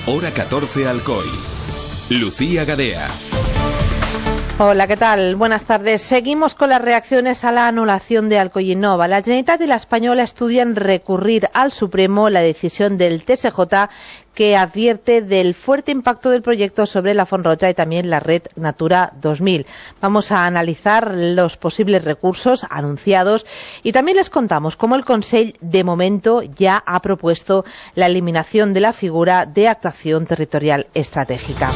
Hora 14 Alcoy. Lucía Gadea. Hola, ¿qué tal? Buenas tardes. Seguimos con las reacciones a la anulación de Alcoy Innova. La Generalitat y la Española estudian recurrir al Supremo la decisión del TSJ que advierte del fuerte impacto del proyecto sobre la Font Roja y también la red Natura 2000. Vamos a analizar los posibles recursos anunciados y también les contamos cómo el Consell de momento ya ha propuesto la eliminación de la figura de actuación territorial estratégica.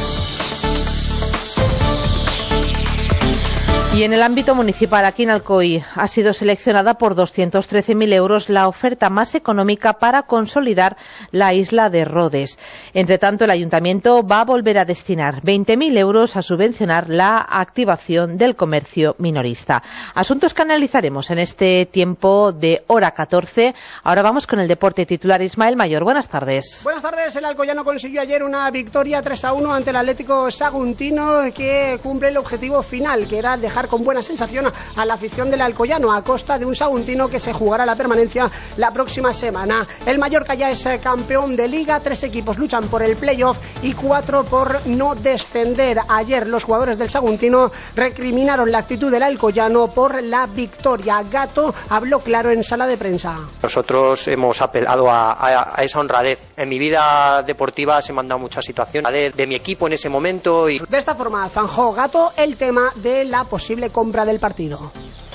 Y en el ámbito municipal, aquí en Alcoy, ha sido seleccionada por 213.000 euros la oferta más económica para consolidar la isla de Rodes. Entre tanto, el Ayuntamiento va a volver a destinar 20.000 euros a subvencionar la activación del comercio minorista. Asuntos que analizaremos en este tiempo de hora 14. Ahora vamos con el deporte. Titular Ismael Mayor. Buenas tardes. Buenas tardes. El alcoyano consiguió ayer una victoria 3-1 ante el Atlético Saguntino, que cumple el objetivo final, que era dejar con buena sensación a la afición del Alcoyano a costa de un Saguntino que se jugará la permanencia la próxima semana. El Mallorca ya es campeón de Liga, 3 equipos luchan por el playoff y 4 por no descender. Ayer los jugadores del Saguntino recriminaron la actitud del Alcoyano por la victoria. Gato habló claro en sala de prensa. Nosotros hemos apelado a esa honradez. En mi vida deportiva se me han dado muchas situaciones de mi equipo en ese momento. De esta forma zanjó Gato el tema de la posible compra del partido.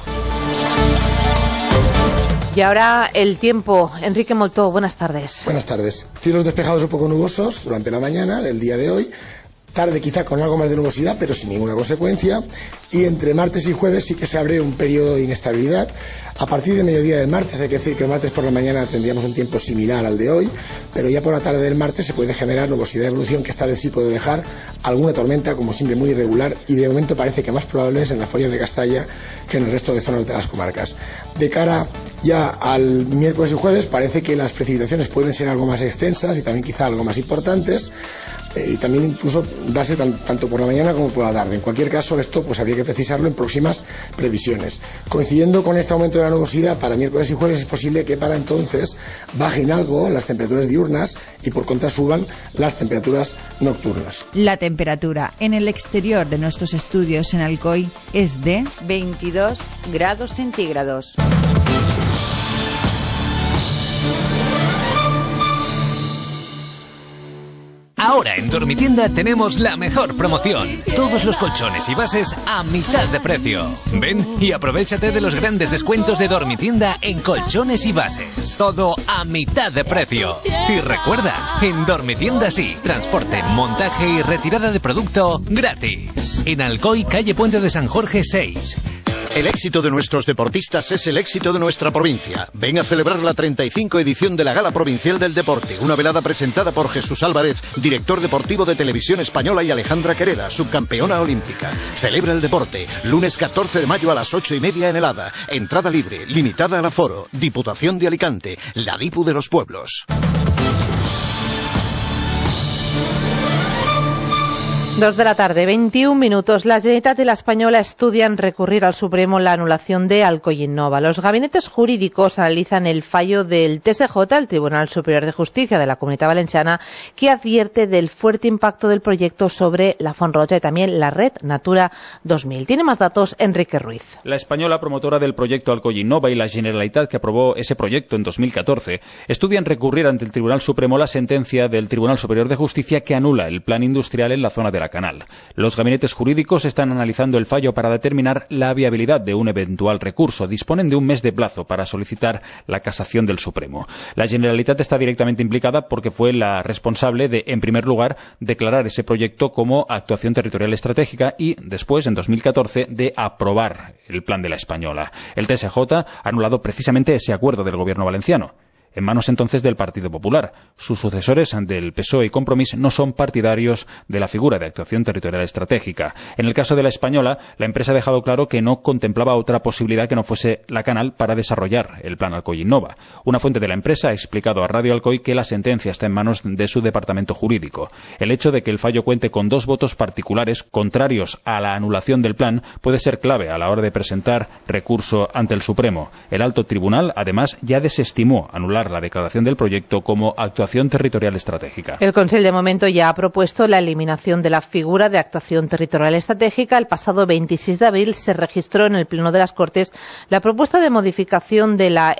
Y ahora el tiempo. Enrique Moltó, buenas tardes. Buenas tardes. Cielos despejados un poco nubosos durante la mañana del día de hoy. Tarde quizá con algo más de nubosidad, pero sin ninguna consecuencia. Y entre martes y jueves sí que se abre un periodo de inestabilidad. A partir de mediodía del martes, hay que decir que el martes por la mañana tendríamos un tiempo similar al de hoy, pero ya por la tarde del martes se puede generar nubosidad de evolución que esta vez sí puede dejar alguna tormenta, como siempre muy irregular, y de momento parece que más probable es en la Folla de Castalla que en el resto de zonas de las comarcas. De cara ya al miércoles y jueves parece que las precipitaciones pueden ser algo más extensas y también quizá algo más importantes, y también incluso darse tanto por la mañana como por la tarde. En cualquier caso, esto pues habría que precisarlo en próximas previsiones. Coincidiendo con este aumento de la nubosidad para miércoles y jueves, es posible que para entonces bajen algo las temperaturas diurnas y por contra suban las temperaturas nocturnas. La temperatura en el exterior de nuestros estudios en Alcoy es de 22 grados centígrados. Ahora en Dormitienda tenemos la mejor promoción. Todos los colchones y bases a mitad de precio. Ven y aprovéchate de los grandes descuentos de Dormitienda en colchones y bases. Todo a mitad de precio. Y recuerda, en Dormitienda sí, transporte, montaje y retirada de producto gratis. En Alcoy, calle Puente de San Jorge 6. El éxito de nuestros deportistas es el éxito de nuestra provincia. Ven a celebrar la 35 edición de la Gala Provincial del Deporte, una velada presentada por Jesús Álvarez, director deportivo de Televisión Española, y Alejandra Quereda, subcampeona olímpica. Celebra el deporte, lunes 14 de mayo a las 8:30 en el Hada. Entrada libre, limitada al aforo. Diputación de Alicante, la Dipu de los pueblos. 2 de la tarde, 21 minutos. La Generalitat y la Española estudian recurrir al Supremo la anulación de Alcoy Innova. Los gabinetes jurídicos analizan el fallo del TSJ, el Tribunal Superior de Justicia de la Comunitat Valenciana, que advierte del fuerte impacto del proyecto sobre la Font Roja y también la red Natura 2000. Tiene más datos Enrique Ruiz. La española promotora del proyecto Alcoy Innova y la Generalitat, que aprobó ese proyecto en 2014, estudian recurrir ante el Tribunal Supremo la sentencia del Tribunal Superior de Justicia que anula el plan industrial en la zona de la Canal. Los gabinetes jurídicos están analizando el fallo para determinar la viabilidad de un eventual recurso. Disponen de un mes de plazo para solicitar la casación del Supremo. La Generalitat está directamente implicada porque fue la responsable de, en primer lugar, declarar ese proyecto como actuación territorial estratégica y, después, en 2014, de aprobar el plan de la española. El TSJ ha anulado precisamente ese acuerdo del gobierno valenciano, en manos entonces del Partido Popular. Sus sucesores del PSOE y Compromís no son partidarios de la figura de actuación territorial estratégica. En el caso de la española, la empresa ha dejado claro que no contemplaba otra posibilidad que no fuese la Canal para desarrollar el plan Alcoy Innova. Una fuente de la empresa ha explicado a Radio Alcoy que la sentencia está en manos de su departamento jurídico. El hecho de que el fallo cuente con 2 votos particulares contrarios a la anulación del plan puede ser clave a la hora de presentar recurso ante el Supremo. El alto tribunal, además, ya desestimó anular aprobar la declaración del proyecto como actuación territorial estratégica. El Consell de momento ya ha propuesto la eliminación de la figura de actuación territorial estratégica. El pasado 26 de abril se registró en el Pleno de las Cortes la propuesta de modificación de la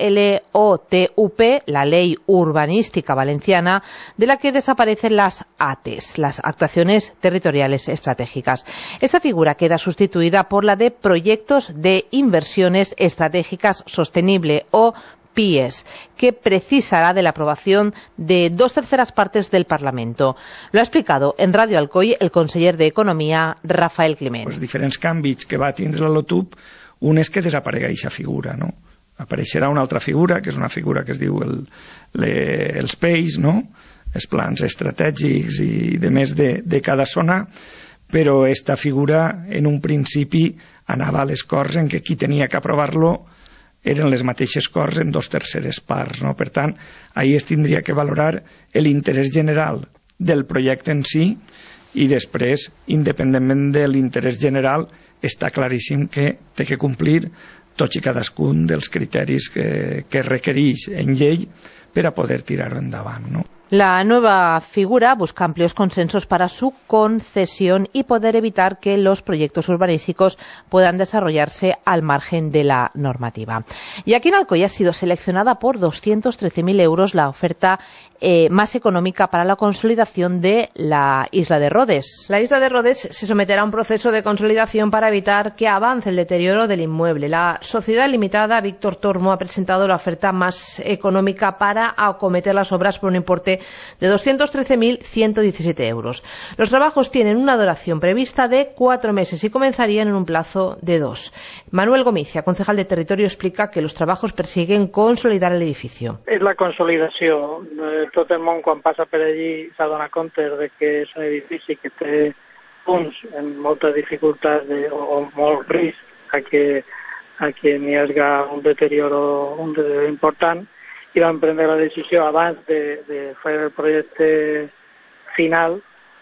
LOTUP, la Ley Urbanística Valenciana, de la que desaparecen las ATES, las actuaciones territoriales estratégicas. Esa figura queda sustituida por la de proyectos de inversiones estratégicas sostenible, o PIES, que precisará de la aprobación de 2/3 partes del Parlamento. Lo ha explicado en Radio Alcoi el conseller d'Economia, Rafael Climent. Els diferents canvis que va tindre la LOTUP, un és que desaparegui aquesta figura, no? Apareixerà una altra figura, que és una figura que es diu els PEIs, no? Els plans estratègics i de més de cada zona, però aquesta figura en un principi anava a les Corts en què qui tenia que aprovar-lo eren les mateixes Corts en 2/3 parts, no? Per tant, ahir es tindria que valorar l'interès general del projecte en si i després, independentment de l'interès general, està claríssim que té que complir tots i cadascun dels criteris que requereix en llei per a poder tirar-ho endavant, no? La nueva figura busca amplios consensos para su concesión y poder evitar que los proyectos urbanísticos puedan desarrollarse al margen de la normativa. Y aquí en Alcoy ha sido seleccionada por 213.000 euros la oferta más económica para la consolidación de la isla de Rodes. La isla de Rodes se someterá a un proceso de consolidación para evitar que avance el deterioro del inmueble. La sociedad limitada Víctor Tormo ha presentado la oferta más económica para acometer las obras por un importe de 213.117 euros. Los trabajos tienen una duración prevista de 4 meses y comenzarían en un plazo de 2. Manuel Gomicia, concejal de Territorio, explica que los trabajos persiguen consolidar el edificio. És la consolidació. Tot el món, quan passa per allí, s'adona compte de que és un edifici que té punts amb molta dificultat o molt risc a que n'hi hagi un deterioro important, i vam prendre la decisió abans de fer el projecte final,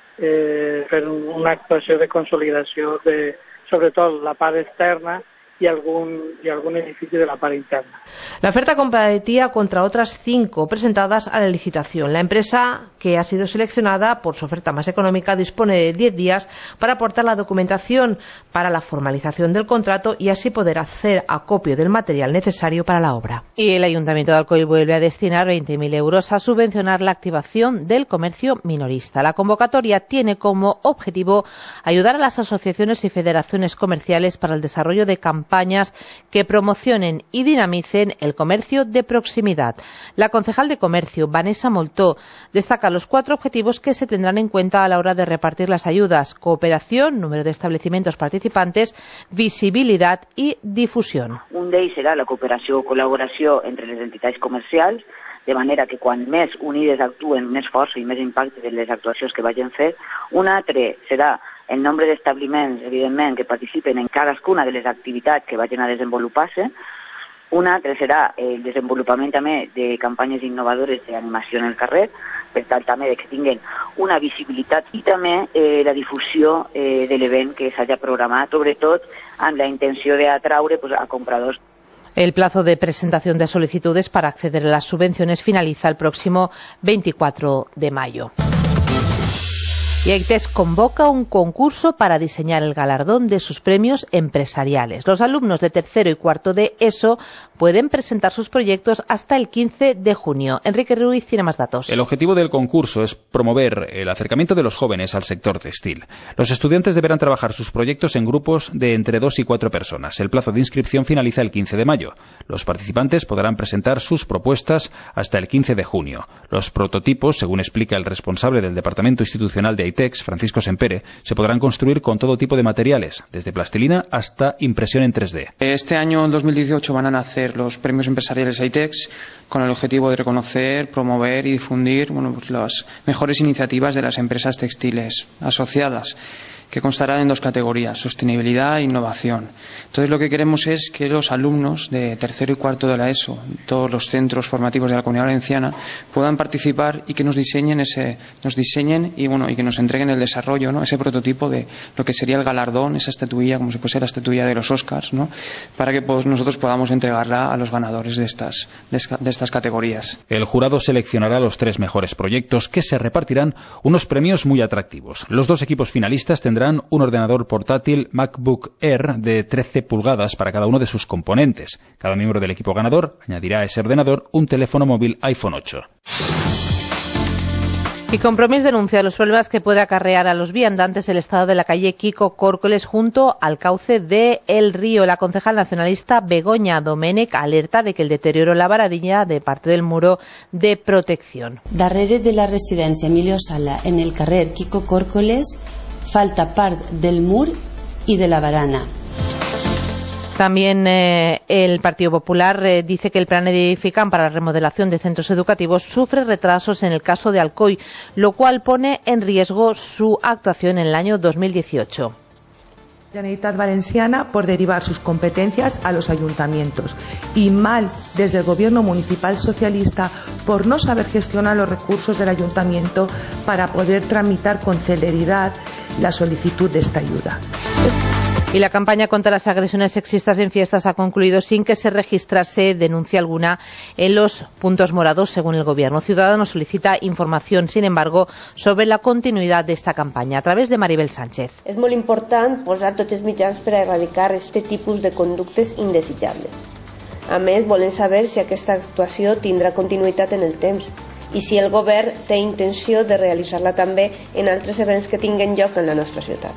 fer una actuació de consolidació de, sobretot, la part externa y algún edificio de la part interna. La oferta competía contra otras 5 presentadas a la licitación. La empresa, que ha sido seleccionada por su oferta más económica, dispone de 10 días para aportar la documentación para la formalización del contrato y así poder hacer acopio del material necesario para la obra. Y el Ayuntamiento de Alcoy vuelve a destinar 20.000 euros a subvencionar la activación del comercio minorista. La convocatoria tiene como objetivo ayudar a las asociaciones y federaciones comerciales para el desarrollo de campañas que promocionen y dinamicen el comercio de proximidad. La concejal de Comercio, Vanessa Moltó, destaca los 4 objetivos que se tendrán en cuenta a la hora de repartir las ayudas: cooperación, número de establecimientos participantes, visibilidad y difusión. Un d'ells serà la cooperació o col·laboració entre les entitats comercials, de manera que quan més unides actuen, més força i més impacte de les actuacions que vagin fer. Un altre serà el nombre d'establiments, evidentment, que participen en cadascuna de les activitats que vagin a desenvolupar-se. Un altre serà el desenvolupament també de campanyes innovadores d'animació en el carrer, per tal també que tinguin una visibilitat i també la difusió de l'event que s'hagi programat, sobretot amb la intenció d'atraure a compradors. El plazo de presentación de solicitudes para acceder a las subvenciones finaliza el próximo 24 de mayo. Y AITES convoca un concurso para diseñar el galardón de sus premios empresariales. Los alumnos de tercero y cuarto de ESO pueden presentar sus proyectos hasta el 15 de junio. Enrique Ruiz tiene más datos. El objetivo del concurso es promover el acercamiento de los jóvenes al sector textil. Los estudiantes deberán trabajar sus proyectos en grupos de entre 2 y 4 personas. El plazo de inscripción finaliza el 15 de mayo. Los participantes podrán presentar sus propuestas hasta el 15 de junio. Los prototipos, según explica el responsable del Departamento Institucional de AITEX, Francisco Sempere, se podrán construir con todo tipo de materiales, desde plastilina hasta impresión en 3D. Este año, en 2018, van a nacer los premios empresariales AITEX con el objetivo de reconocer, promover y difundir las mejores iniciativas de las empresas textiles asociadas. que constará en 2 categorías, sostenibilidad e innovación. Entonces lo que queremos es que los alumnos de tercero y cuarto de la ESO, todos los centros formativos de la Comunidad Valenciana, puedan participar y que nos diseñen y que nos entreguen el desarrollo, ¿no? Ese prototipo de lo que sería el galardón, esa estatuilla, como si fuese la estatuilla de los Oscars, ¿no? Para que nosotros podamos entregarla a los ganadores de estas categorías. El jurado seleccionará los 3 mejores proyectos, que se repartirán unos premios muy atractivos. Los 2 equipos finalistas tendrán un ordenador portátil MacBook Air de 13 pulgadas para cada uno de sus componentes. Cada miembro del equipo ganador añadirá a ese ordenador un teléfono móvil iPhone 8. Y Compromís denuncia los problemas que puede acarrear a los viandantes el estado de la calle Quico Córcoles junto al cauce de El Río. La concejal nacionalista Begoña Domènech alerta de que el deterioro en la varadilla de parte del muro de protección. Darrere de la residència Emilio Sala, en el carrer Quico Córcoles, falta part del mur i de la barana. También el Partido Popular dice que el plan Edificam para la remodelación de centros educativos sufre retrasos en el caso de Alcoy, lo cual pone en riesgo su actuación en el año 2018. Generalitat Valenciana por derivar sus competencias a los ayuntamientos y mal desde el gobierno municipal socialista por no saber gestionar los recursos del ayuntamiento para poder tramitar con celeridad la solicitud de esta ayuda. Y la campaña contra las agresiones sexistas en fiestas ha concluido sin que se registrase denuncia alguna en los puntos morados, según el Gobierno. Ciudadanos solicita información, sin embargo, sobre la continuidad de esta campaña a través de Maribel Sánchez. És molt important posar tots els mitjans per a erradicar este tipus de conductes indesitjables. A més, volem saber si aquesta actuació tindrà continuïtat en el temps i si el Govern té intenció de realitzar-la també en altres events que tinguen lloc en la nostra ciutat.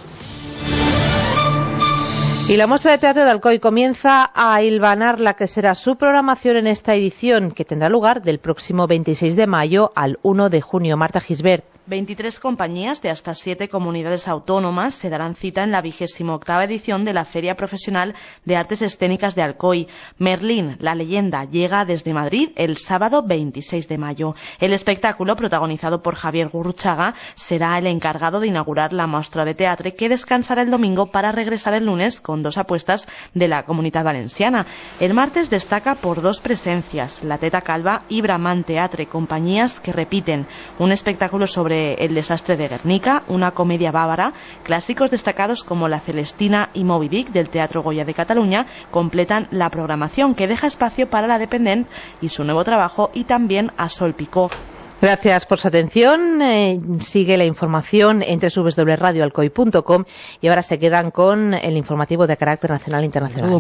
Y la muestra de teatro de Alcoy comienza a hilvanar la que será su programación en esta edición, que tendrá lugar del próximo 26 de mayo al 1 de junio. Marta Gisbert. 23 compañías de hasta 7 comunidades autónomas se darán cita en la 28ª edición de la Feria Profesional de Artes Escénicas de Alcoy. Merlín, la leyenda, llega desde Madrid el sábado 26 de mayo. El espectáculo, protagonizado por Javier Gurruchaga, será el encargado de inaugurar la mostra de teatro, que descansará el domingo para regresar el lunes con 2 apuestas de la Comunitat Valenciana. El martes destaca por 2 presencias, La Teta Calva y Bramant Teatre, compañías que repiten un espectáculo sobre el desastre de Guernica, una comedia bávara, clásicos destacados como La Celestina y Moby Dick del Teatro Goya de Cataluña completan la programación, que deja espacio para La Dependent y su nuevo trabajo, y también a Sol Picó. Gracias por su atención. Sigue la información en www.radioalcoy.com y ahora se quedan con el informativo de carácter nacional e internacional.